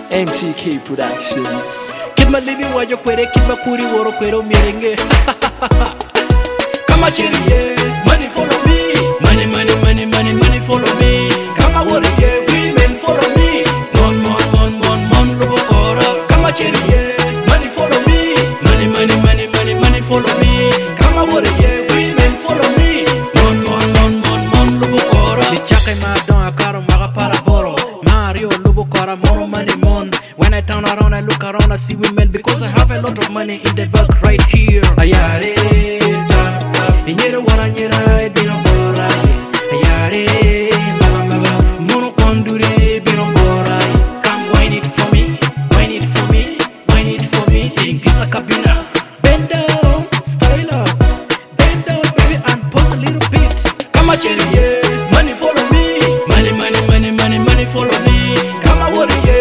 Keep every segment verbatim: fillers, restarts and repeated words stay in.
M T K Productions. Kid my living while you quit it, kid my kuri woro pero mirenge. Come on, cherry, yeah. Money follow me. Money, money, money, money, money follow me. Come on, what yeah. Women follow me. Mon, mon, mon, mon, mon, lobo ora. Come on, cherry, yeah. Money follow me. Money, money, money, money, money follow me. Come on, what yeah. Women follow me. Mon, mon, mon, mon, mon, lobo ora. The chaka ma don akaro maga para boro. Mario lobo ora mono money mon. When I turn around, I look around, I see women because I have a lot of money in the bank right here. Ayare, inyere wara nyera bino bora. Ayare, maga maga, mono kondure bino bora. Come wine it for me, wine it for me, wine it for me. Ingisa kabina. Bend down, style up. Bend down, baby, and pose a little bit. Come on, cherry, yeah. Money follow me. Money, money, money, money, money follow me. Come on, what yeah.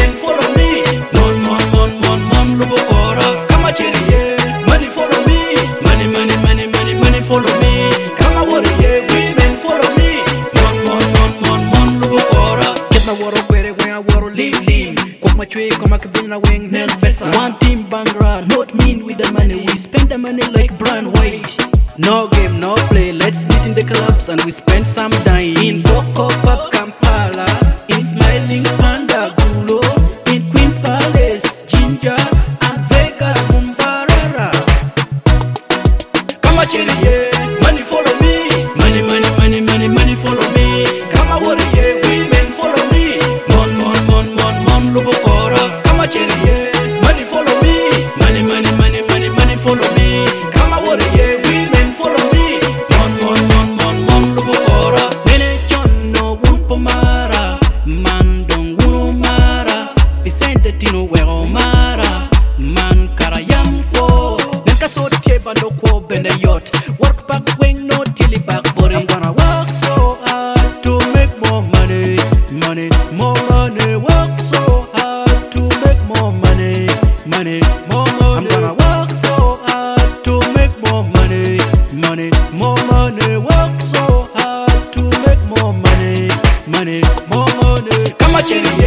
Follow me, come on, what yeah, women follow me. Mon, mon, mon, mon, mon, lobo ora. Get my water where when I water leave, leave. Cook my tree, come back in a wing, nail bessa. One team bangra, not mean with the money. We spend the money like brand white. No game, no play. Let's meet in the clubs and we spend some dime. In Boko, Pop, Kampala, in Smiling Panda, Gulo, in Queen's Palace, Ginger, and Vegas, Mumbarara. Come on, cherry, yeah. Money follow me. Money, money, money, money, money follow me. Come on, what yeah. Women follow me. Mon, mon, mon, mon, mon, lobo ora. Come on, cherry, yeah. Money follow me. Money, money, money, money, money follow me. Come on, what yeah. Women follow me. Mon, mon, mon, mon, mon, lobo ora. Nene chono wumpo mara. Man dong mara. Vicente tino wero mara. Man karayam ko. Nenka so teba no ko bende yacht. Work back wing no tilly back body. I'm gonna work so hard to make more money. Money, more money. Work so hard to make more money. Money, more money. I'm gonna work so hard to make more money. Money, more money. Work so hard to make more money. Money, more money. Come on, cherry.